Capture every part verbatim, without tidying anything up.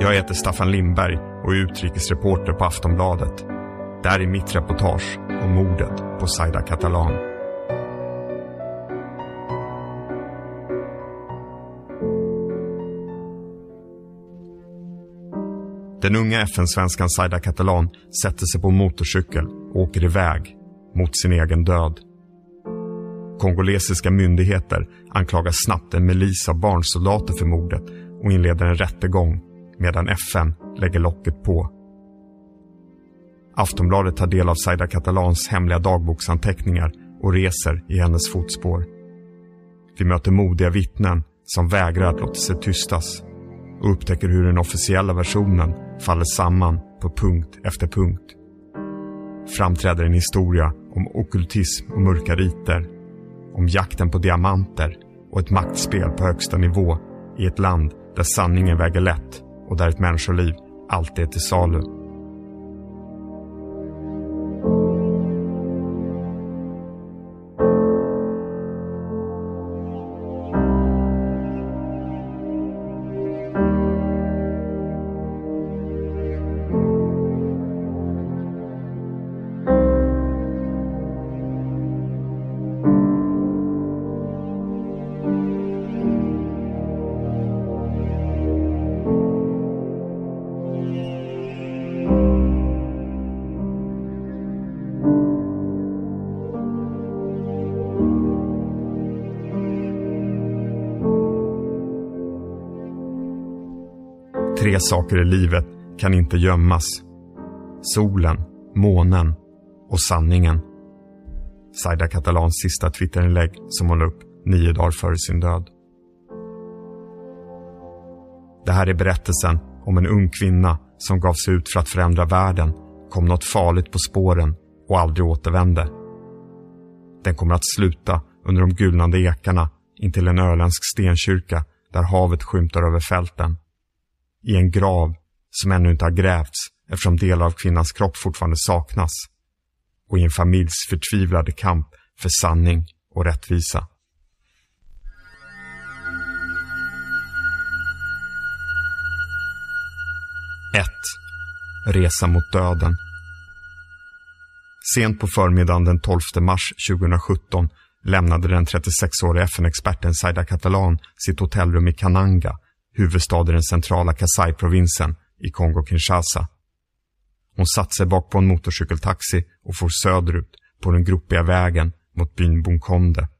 Jag heter Staffan Lindberg och är utrikesreporter på Aftonbladet. Där är mitt reportage om mordet på Zaida Catalán. Den unga F N-svenskan Zaida Catalán sätter sig på en motorcykel och åker iväg mot sin egen död. Kongolesiska myndigheter anklagar snabbt en milis av barnsoldater för mordet och inleder en rättegång medan F N lägger locket på. Aftonbladet tar del av Zaida Cataláns hemliga dagboksanteckningar och reser i hennes fotspår. Vi möter modiga vittnen som vägrar att låta sig tystas och upptäcker hur den officiella versionen faller samman på punkt efter punkt. Framträder en historia om ockultism och mörka riter, om jakten på diamanter och ett maktspel på högsta nivå i ett land där sanningen väger lätt och där ett människoliv alltid är till salu. Tre saker i livet kan inte gömmas: solen, månen och sanningen. Zaida Cataláns sista Twitterinlägg som hon la upp nio dagar före sin död. Det här är berättelsen om en ung kvinna som gav sig ut för att förändra världen, kom något farligt på spåren och aldrig återvände. Den kommer att sluta under de gulnande ekarna intill en öländsk stenkyrka där havet skymtar över fälten. I en grav som ännu inte har grävts eftersom delar av kvinnans kropp fortfarande saknas. Och i en familjs förtvivlade kamp för sanning och rättvisa. ett. Resa mot döden. Sent på förmiddagen den tolfte mars tjugohundrasjutton lämnade den trettiosex-åriga F N-experten Zaida Catalán sitt hotellrum i Kananga, huvudstad i den centrala Kasai-provinsen i Kongo-Kinshasa. Hon satt sig bak på en motorcykeltaxi och for söderut på den gropiga vägen mot byn Bunkonde.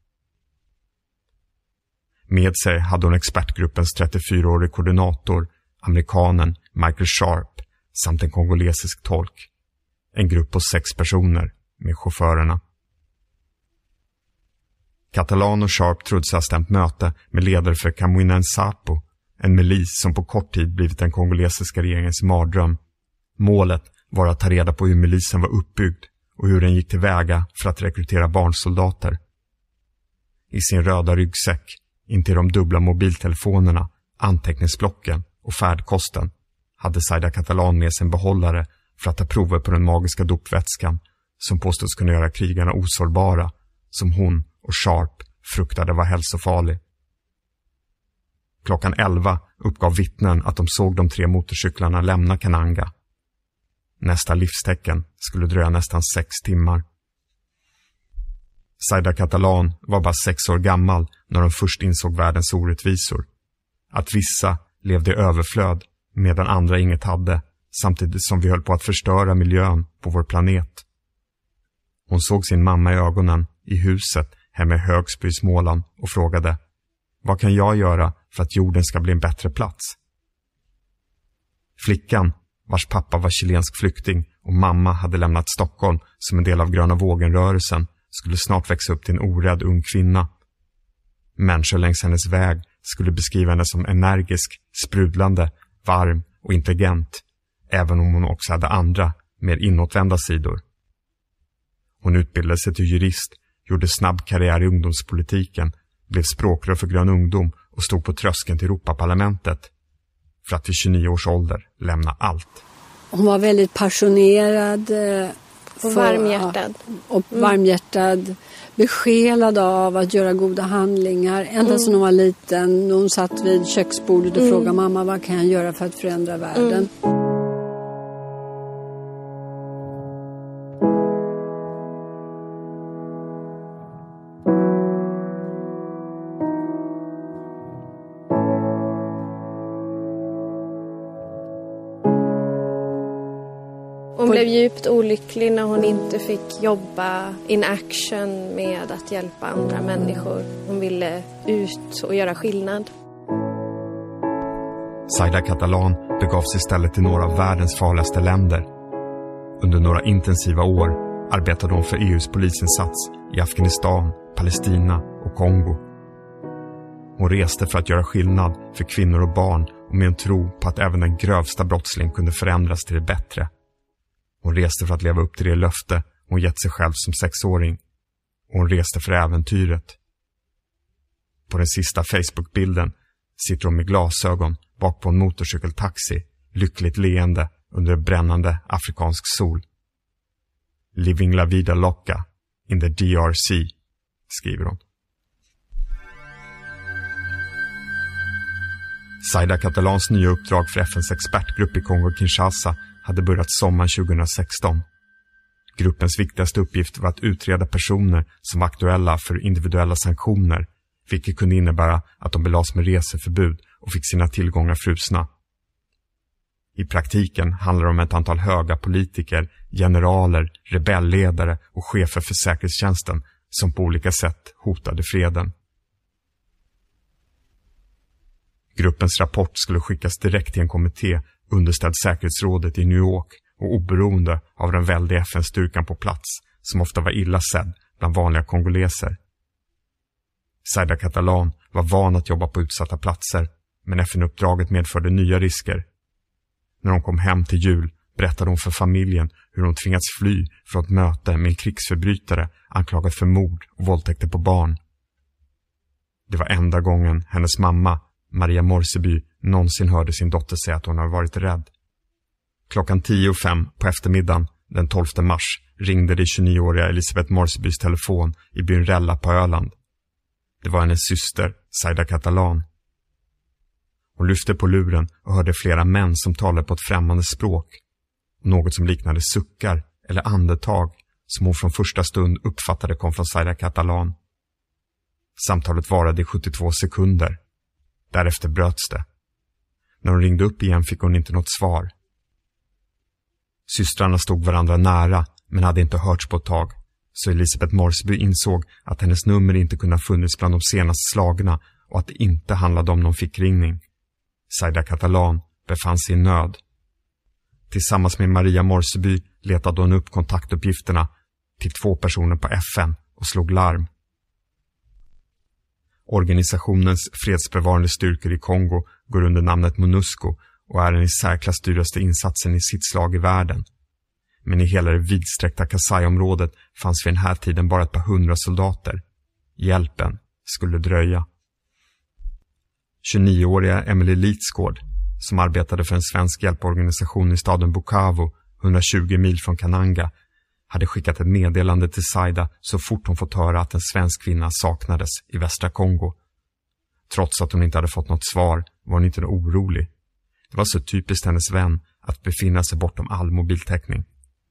Med sig hade hon expertgruppens trettiofyraårig koordinator, amerikanen Michael Sharp, samt en kongolesisk tolk. En grupp på sex personer med chaufförerna. Catalán och Sharp trodde sig ha stämt möte med ledare för Kamwina Nsapu, en milis som på kort tid blivit den kongolesiska regeringens mardröm. Målet var att ta reda på hur milisen var uppbyggd och hur den gick tillväga för att rekrytera barnsoldater. I sin röda ryggsäck, intill de dubbla mobiltelefonerna, anteckningsblocken och färdkosten, hade Zaida Catalán med sig en behållare för att ta prover på den magiska dopvätskan som påstås kunna göra krigarna osårbara, som hon och Sharp fruktade var hälsofarlig. Klockan elva uppgav vittnen att de såg de tre motorcyklarna lämna Kananga. Nästa livstecken skulle dröja nästan sex timmar. Zaida Catalán var bara sex år gammal när de först insåg världens orättvisor. Att vissa levde i överflöd medan andra inget hade, samtidigt som vi höll på att förstöra miljön på vår planet. Hon såg sin mamma i ögonen i huset hemma i Högsby i Småland och frågade: vad kan jag göra för att jorden ska bli en bättre plats? Flickan, vars pappa var chilensk flykting och mamma hade lämnat Stockholm som en del av Gröna vågen-rörelsen, skulle snart växa upp till en orädd ung kvinna. Människor längs hennes väg skulle beskriva henne som energisk, sprudlande, varm och intelligent, även om hon också hade andra, mer inåtvända sidor. Hon utbildade sig till jurist, gjorde snabb karriär i ungdomspolitiken, blev språkrör för Grön ungdom och stod på tröskeln till Europaparlamentet för att vid tjugonio års ålder lämna allt. Hon var väldigt passionerad, Och varmhjärtad. Och varmhjärtad, besjälad av att göra goda handlingar. Ända mm. sedan hon var liten, hon satt vid köksbordet och mm. frågade mamma, vad kan jag göra för att förändra världen? Mm. Hon blev djupt olycklig när hon inte fick jobba in action med att hjälpa andra människor. Hon ville ut och göra skillnad. Zaida Catalán begav sig istället till några av världens farligaste länder. Under några intensiva år arbetade hon för E U:s polisinsats i Afghanistan, Palestina och Kongo. Hon reste för att göra skillnad för kvinnor och barn och med en tro på att även den grövsta brottsling kunde förändras till det bättre. Hon reste för att leva upp till det löfte hon gett sig själv som sexåring. Och hon reste för äventyret. På den sista Facebook-bilden sitter hon med glasögon bak på en motorcykeltaxi, lyckligt leende under en brännande afrikansk sol. Living la vida loca in the D R C, skriver hon. Zaida Cataláns nya uppdrag för F N:s expertgrupp i Kongo-Kinshasa hade börjat sommaren tjugohundrasexton. Gruppens viktigaste uppgift var att utreda personer som var aktuella för individuella sanktioner, vilket kunde innebära att de belades med reseförbud och fick sina tillgångar frusna. I praktiken handlar det om ett antal höga politiker, generaler, rebellledare och chefer för säkerhetstjänsten som på olika sätt hotade freden. Gruppens rapport skulle skickas direkt till en kommitté underställd säkerhetsrådet i New York och oberoende av den väldiga F N-styrkan på plats som ofta var illa sedd bland vanliga kongoleser. Zaida Catalán var van att jobba på utsatta platser, men F N-uppdraget medförde nya risker. När hon kom hem till jul berättade hon för familjen hur hon tvingats fly från ett möte med en krigsförbrytare anklagad för mord och våldtäkter på barn. Det var enda gången hennes mamma, Maria Morseby, någonsin hörde sin dotter säga att hon hade varit rädd. Klockan tio och fem på eftermiddagen den tolfte mars ringde det tjugonioåriga Elisabeth Morsebys telefon i byn Rella på Öland. Det var hennes syster, Zaida Catalán. Hon lyfte på luren och hörde flera män som talade på ett främmande språk. Något som liknade suckar eller andetag som hon från första stund uppfattade kom från Zaida Catalán. Samtalet varade i sjuttiotvå sekunder. Därefter bröts det. När hon ringde upp igen fick hon inte något svar. Systrarna stod varandra nära men hade inte hörts på ett tag, så Elisabeth Morseby insåg att hennes nummer inte kunde ha funnits bland de senast slagna och att det inte handlade om någon fickringning. Zaida Catalán befann sig i nöd. Tillsammans med Maria Morseby letade hon upp kontaktuppgifterna till två personer på F N och slog larm. Organisationens fredsbevarande styrkor i Kongo går under namnet MONUSCO och är den i särklass dyraste insatsen i sitt slag i världen. Men i hela det vidsträckta Kasai-området fanns vid den här tiden bara ett par hundra soldater. Hjälpen skulle dröja. tjugonioåriga Emily Litsgård, som arbetade för en svensk hjälporganisation i staden Bukavu, hundratjugo mil från Kananga, hade skickat ett meddelande till Zaida så fort hon fått höra att en svensk kvinna saknades i västra Kongo. Trots att hon inte hade fått något svar var hon inte orolig. Det var så typiskt hennes vän att befinna sig bortom all mobiltäckning.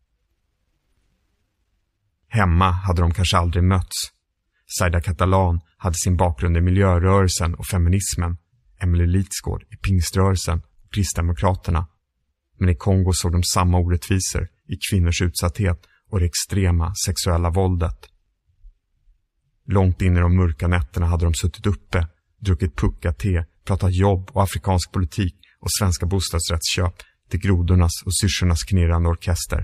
Hemma hade de kanske aldrig mötts. Zaida Catalán hade sin bakgrund i miljörörelsen och feminismen, Emily Litsgård i pingströrelsen och kristdemokraterna. Men i Kongo såg de samma orättvisor i kvinnors utsatthet och det extrema sexuella våldet. Långt in i de mörka nätterna hade de suttit uppe, druckit pucka-te, pratat jobb och afrikansk politik och svenska bostadsrättsköp till grodornas och syrsornas knirrande orkester.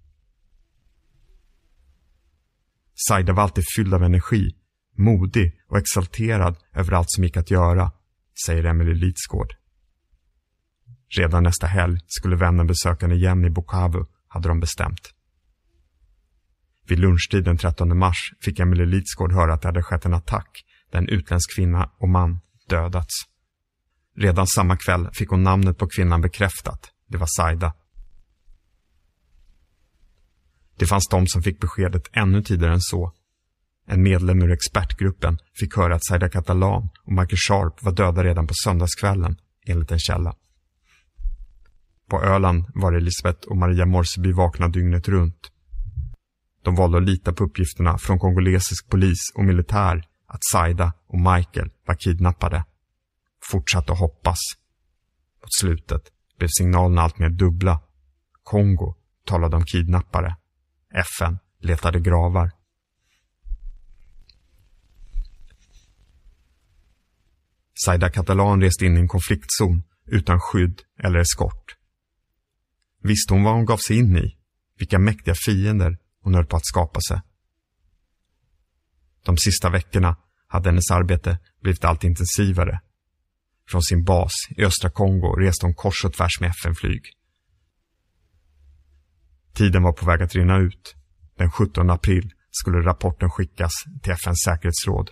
Zaida var alltid fylld av energi, modig och exalterad över allt som gick att göra, säger Emily Litsgård. Redan nästa helg skulle vännen besöka henne igen i Bukavu, hade de bestämt. Vid lunchtid den trettonde mars fick Emily Litsgård höra att det hade skett en attack där en utländsk kvinna och man dödats. Redan samma kväll fick hon namnet på kvinnan bekräftat. Det var Zaida. Det fanns de som fick beskedet ännu tidigare än så. En medlem ur expertgruppen fick höra att Zaida Catalan och Michael Sharp var döda redan på söndagskvällen, enligt en källa. På Öland var Elisabeth och Maria Morseby vakna dygnet runt. De valde att lita på uppgifterna från kongolesisk polis och militär att Zaida och Michael var kidnappade. Fortsatte att hoppas. Mot slutet blev signalerna allt mer dubbla. Kongo talade om kidnappare. F N letade gravar. Zaida Catalan reste in i en konfliktzon utan skydd eller eskort. Visste hon vad hon gav sig in i? Vilka mäktiga fiender hon höll på att skapa sig. De sista veckorna hade hennes arbete blivit allt intensivare. Från sin bas i östra Kongo reste hon kors och tvärs med F N-flyg. Tiden var på väg att rinna ut. Den sjuttonde april skulle rapporten skickas till F N:s säkerhetsråd.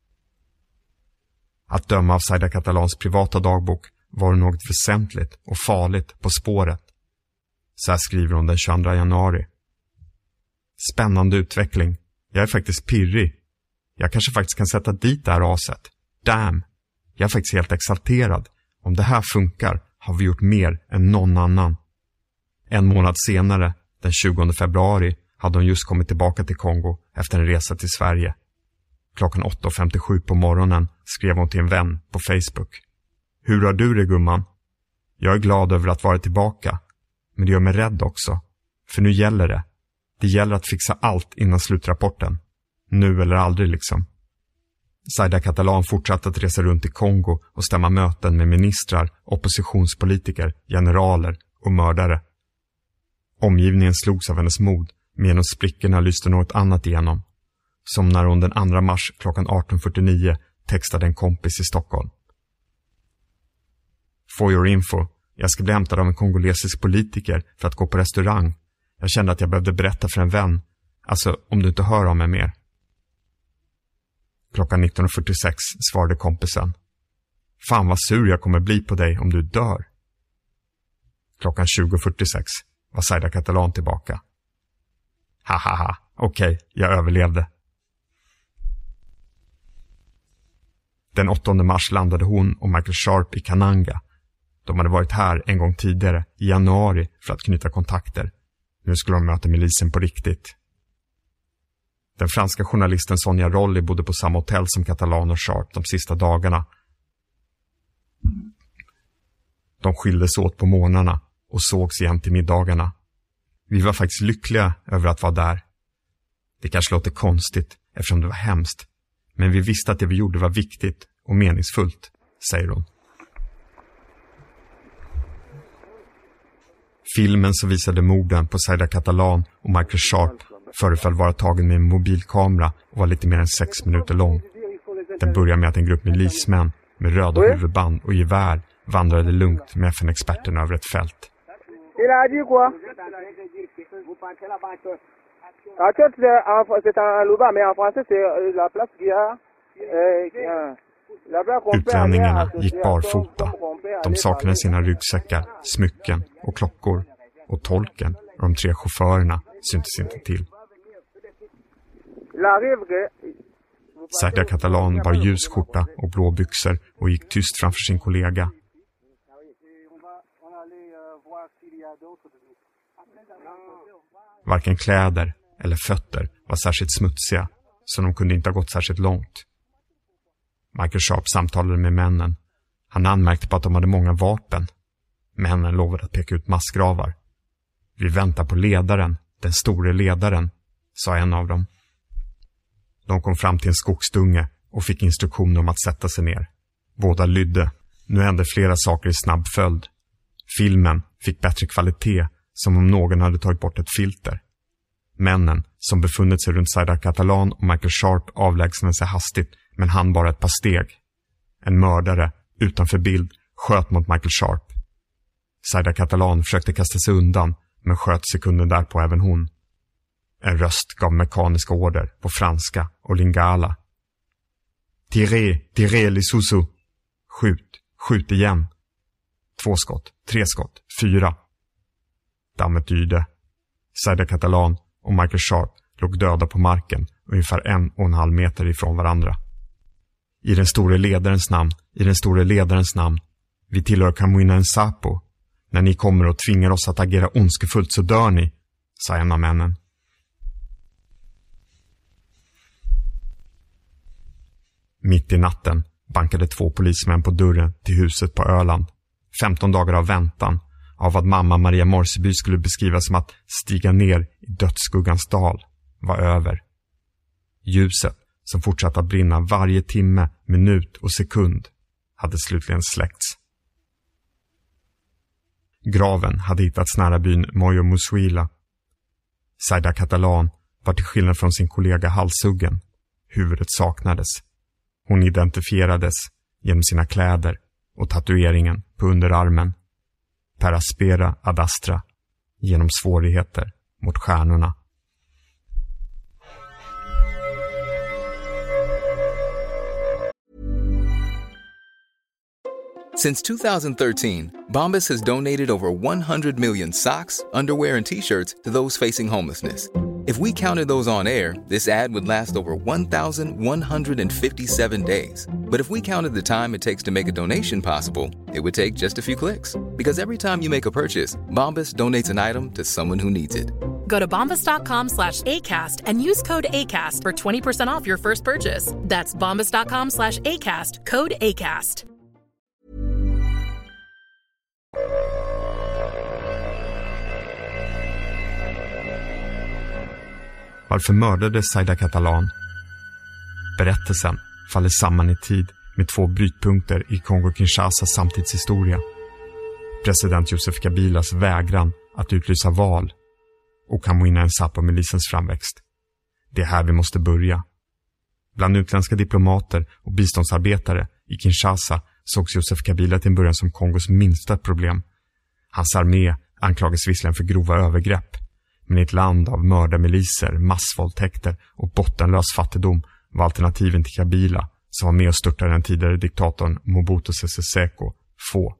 Att döma av Zaida Catalans privata dagbok var det något väsentligt och farligt på spåret. Så här skriver hon den tjugoandra januari. Spännande utveckling. Jag är faktiskt pirrig. Jag kanske faktiskt kan sätta dit det här aset. Damn. Jag är faktiskt helt exalterad. Om det här funkar har vi gjort mer än någon annan. En månad senare, den tjugonde februari, hade hon just kommit tillbaka till Kongo efter en resa till Sverige. Klockan åtta femtiosju på morgonen skrev hon till en vän på Facebook. Hur har du det, gumman? Jag är glad över att vara tillbaka. Men det gör mig rädd också. För nu gäller det. Det gäller att fixa allt innan slutrapporten. Nu eller aldrig liksom. Zaida Catalan fortsatte att resa runt i Kongo och stämma möten med ministrar, oppositionspolitiker, generaler och mördare. Omgivningen slogs av hennes mod, men genom sprickorna lyste något annat igenom. Som när hon den andra mars klockan arton fyrtionio textade en kompis i Stockholm. For your info, jag ska bli hämtad av en kongolesisk politiker för att gå på restaurang. Jag kände att jag behövde berätta för en vän. Alltså, om du inte hör om mig mer. Klockan nitton fyrtiosex svarade kompisen. Fan vad sur jag kommer bli på dig om du dör. Klockan tjugo fyrtiosex var Zaida Catalan tillbaka. Hahaha, okej, okay, jag överlevde. Den åttonde mars landade hon och Michael Sharp i Kananga. De hade varit här en gång tidigare, i januari, för att knyta kontakter. Nu skulle de möta milisen på riktigt. Den franska journalisten Sonja Rolli bodde på samma hotell som Catalan och Sharp de sista dagarna. De skildes åt på morgnarna och sågs igen till middagarna. Vi var faktiskt lyckliga över att vara där. Det kanske låter konstigt eftersom det var hemskt. Men vi visste att det vi gjorde var viktigt och meningsfullt, säger hon. Filmen som visade morden på Zaida Catalan och Michael Sharp föreföll vara tagen med en mobilkamera och var lite mer än sex minuter lång. Den börjar med att en grupp milismän med röda huvudband och gevär vandrade lugnt med F N-experterna över ett fält. Il a dit quoi? En fait, c'est en Louba, mais en français, c'est la place qui a... Utlänningarna gick barfota. De saknade sina ryggsäckar, smycken och klockor. Och tolken och de tre chaufförerna syntes inte till. Zaida Catalan bar ljus skjorta och blå byxor och gick tyst framför sin kollega. Varken kläder eller fötter var särskilt smutsiga, så de kunde inte ha gått särskilt långt. Michael Sharp samtalade med männen. Han anmärkte på att de hade många vapen. Männen lovade att peka ut massgravar. Vi väntar på ledaren, den store ledaren, sa en av dem. De kom fram till en skogsdunge och fick instruktioner om att sätta sig ner. Båda lydde. Nu hände flera saker i snabb följd. Filmen fick bättre kvalitet, som om någon hade tagit bort ett filter. Männen, som befunnit sig runt Zaida Catalan och Michael Sharp, avlägsnade sig hastigt, men han bara ett par steg. En mördare, utanför bild, sköt mot Michael Sharp. Zaida Catalan försökte kasta sig undan, men sköt sekunden därpå även hon. En röst gav mekaniska order på franska och lingala. Tirez, tirez les sous. Skjut, skjut igen. Två skott, tre skott, fyra. Dammet yrde. Zaida Catalan och Michael Sharp låg döda på marken ungefär en och en halv meter ifrån varandra. I den store ledarens namn, i den store ledarens namn, vi tillhör Camuina Nsapo. När ni kommer och tvingar oss att agera ondskefullt så dör ni, sa en av männen. Mitt i natten bankade två polismän på dörren till huset på Öland. femton dagar av väntan, av vad mamma Maria Morseby skulle beskriva som att stiga ner i dödsskuggans dal, var över. Ljuset, som fortsatte att brinna varje timme, minut och sekund, hade slutligen släckts. Graven hade hittats nära byn Moyo Musuila. Zaida Catalan var till skillnad från sin kollega halshuggen. Huvudet saknades. Hon identifierades genom sina kläder och tatueringen på underarmen. Per aspera ad astra, genom svårigheter mot stjärnorna. Since two thousand thirteen, Bombas has donated over one hundred million socks, underwear, and T-shirts to those facing homelessness. If we counted those on air, this ad would last over one thousand one hundred fifty-seven days. But if we counted the time it takes to make a donation possible, it would take just a few clicks. Because every time you make a purchase, Bombas donates an item to someone who needs it. Go to bombas.com slash ACAST and use code ACAST for twenty percent off your first purchase. That's bombas.com slash ACAST, code ACAST. Varför mördades Zaida Catalan? Berättelsen faller samman i tid med två brytpunkter i Kongo-Kinshasas samtidshistoria. President Joseph Kabilas vägran att utlysa val och Camuina Nsapo-milisens framväxt. Det är här vi måste börja. Bland utländska diplomater och biståndsarbetare i Kinshasa sågs Joseph Kabila till en början som Kongos minsta problem. Hans armé anklagades visserligen för grova övergrepp, men i ett land av mördarmiliser, massvåldtäkter och bottenlös fattigdom var alternativen till Kabila, som var med och störtade den tidigare diktatorn Mobutu Sese Seko, få.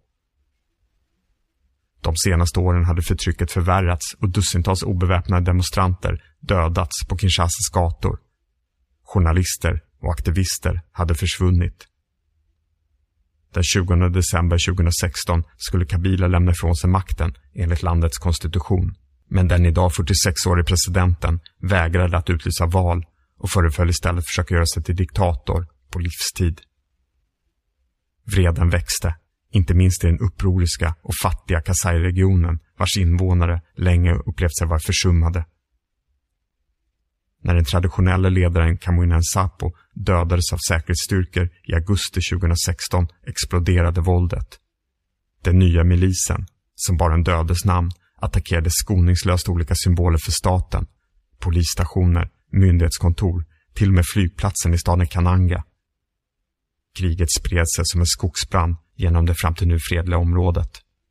De senaste åren hade förtrycket förvärrats och dussintals obeväpnade demonstranter dödats på Kinshasas gator. Journalister och aktivister hade försvunnit. Den tjugonde december tjugohundrasexton skulle Kabila lämna ifrån sig makten enligt landets konstitution. Men den idag fyrtiosex-årige presidenten vägrade att utlysa val och föreföll istället försöka göra sig till diktator på livstid. Vreden växte, inte minst i den upproriska och fattiga Kasai-regionen, vars invånare länge upplevt sig vara försummade. När den traditionella ledaren Camuina Nsapo dödades av säkerhetsstyrkor i augusti tjugohundrasexton exploderade våldet. Den nya milisen, som bara en dödes namn, attackerade skoningslöst olika symboler för staten, polisstationer, myndighetskontor, till och med flygplatsen i staden Kananga. Kriget spred sig som en skogsbrand genom det fram till nu fredliga området.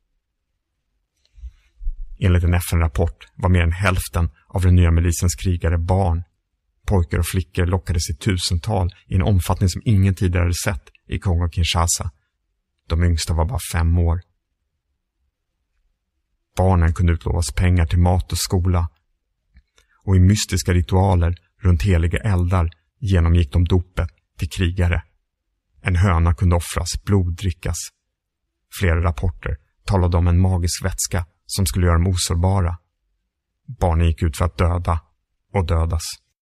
Enligt en F N-rapport var mer än hälften av den nya milisens krigare barn. Pojkar och flickor lockades i tusental i en omfattning som ingen tidigare hade sett i Kongo-Kinshasa. De yngsta var bara fem år. Barnen kunde utlovas pengar till mat och skola. Och i mystiska ritualer runt heliga eldar genomgick de dopet till krigare. En höna kunde offras, blod drickas. Flera rapporter talade om en magisk vätska som skulle göra dem osårbara. Barnen gick ut för att döda och dödas.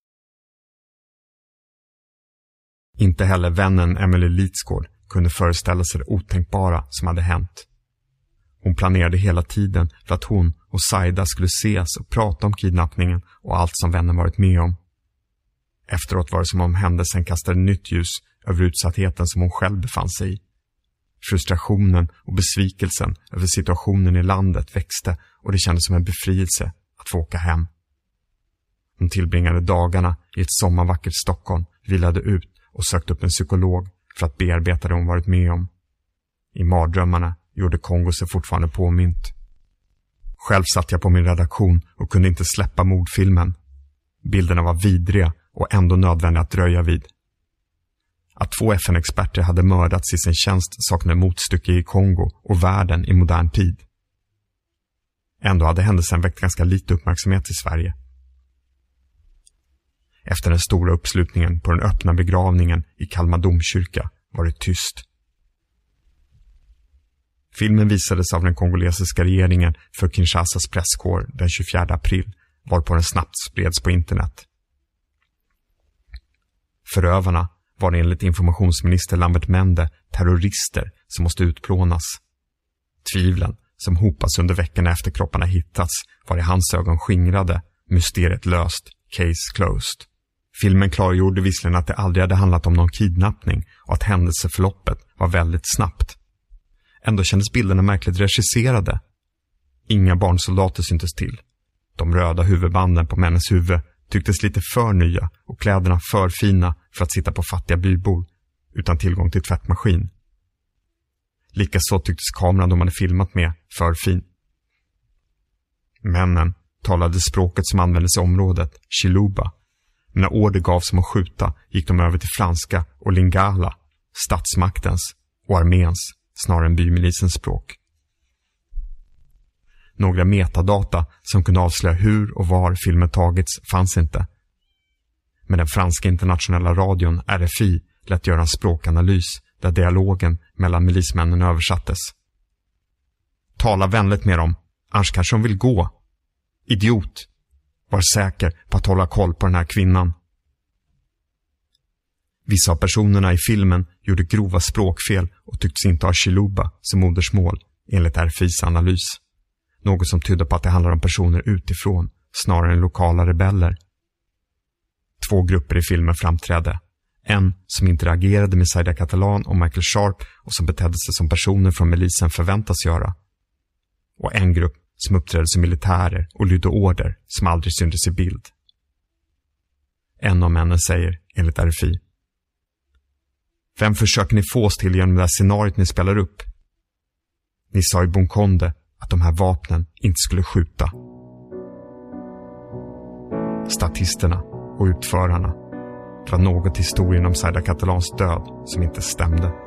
Inte heller vännen Emily Litsgård kunde föreställa sig det otänkbara som hade hänt. Hon planerade hela tiden för att hon och Zaida skulle ses och prata om kidnappningen och allt som vännen varit med om. Efteråt var det som om händelsen kastade nytt ljus över utsattheten som hon själv befann sig i. Frustrationen och besvikelsen över situationen i landet växte och det kändes som en befrielse att få åka hem. Hon tillbringade dagarna i ett sommarvackert Stockholm, vilade ut och sökte upp en psykolog för att bearbeta det hon varit med om. I mardrömmarna gjorde Kongo sig fortfarande påmint. Själv satt jag på min redaktion och kunde inte släppa mordfilmen. Bilderna var vidriga och ändå nödvändiga att dröja vid. Att två F N-experter hade mördats i sin tjänst saknade motstycke i Kongo och världen i modern tid. Ändå hade händelsen väckt ganska lite uppmärksamhet i Sverige. efter den stora uppslutningen på den öppna begravningen i Kalmar domkyrka var det tyst. Filmen visades av den kongolesiska regeringen för Kinshasas presskår den tjugofjärde april, varpå den snabbt spreds på internet. Förövarna var enligt informationsminister Lambert Mende terrorister som måste utplånas. Tvivlen som hopas under veckorna efter kropparna hittats var i hans ögon skingrade, mysteriet löst, case closed. Filmen klargjorde visserligen att det aldrig hade handlat om någon kidnappning och att händelseförloppet var väldigt snabbt. Ändå kändes bilderna märkligt regisserade. Inga barnsoldater syntes till. De röda huvudbanden på männens huvud tycktes lite för nya och kläderna för fina för att sitta på fattiga bybor utan tillgång till tvättmaskin. Likaså tycktes kameran de hade filmat med för fin. Männen talade språket som användes i området, Chiluba. Men när order gavs om att skjuta gick de över till franska och lingala, statsmaktens och arméns snarare än bymilisens språk. Några metadata som kunde avslöja hur och var filmen tagits fanns inte. Men den franska internationella radion R F I lät göra en språkanalys där dialogen mellan milismännen översattes. Tala vänligt med dem, annars kanske de vill gå. Idiot. Var säker på att hålla koll på den här kvinnan. Vissa av personerna i filmen gjorde grova språkfel och tycktes inte ha Chiluba som modersmål enligt R F I:s analys. Något som tydde på att det handlar om personer utifrån snarare än lokala rebeller. Två grupper i filmen framträdde. En som interagerade med Zaida Catalan och Michael Sharp och som betedde sig som personer från milisen förväntas göra. Och en grupp som uppträdde som militärer och lydde order som aldrig syntes i bild. En av männen säger, enligt R F I: Vem försöker ni få oss till genom det här scenariot ni spelar upp? Ni sa i Bonkonde att de här vapnen inte skulle skjuta. Statisterna och utförarna. Det var något historien om Zaida Catalans död som inte stämde.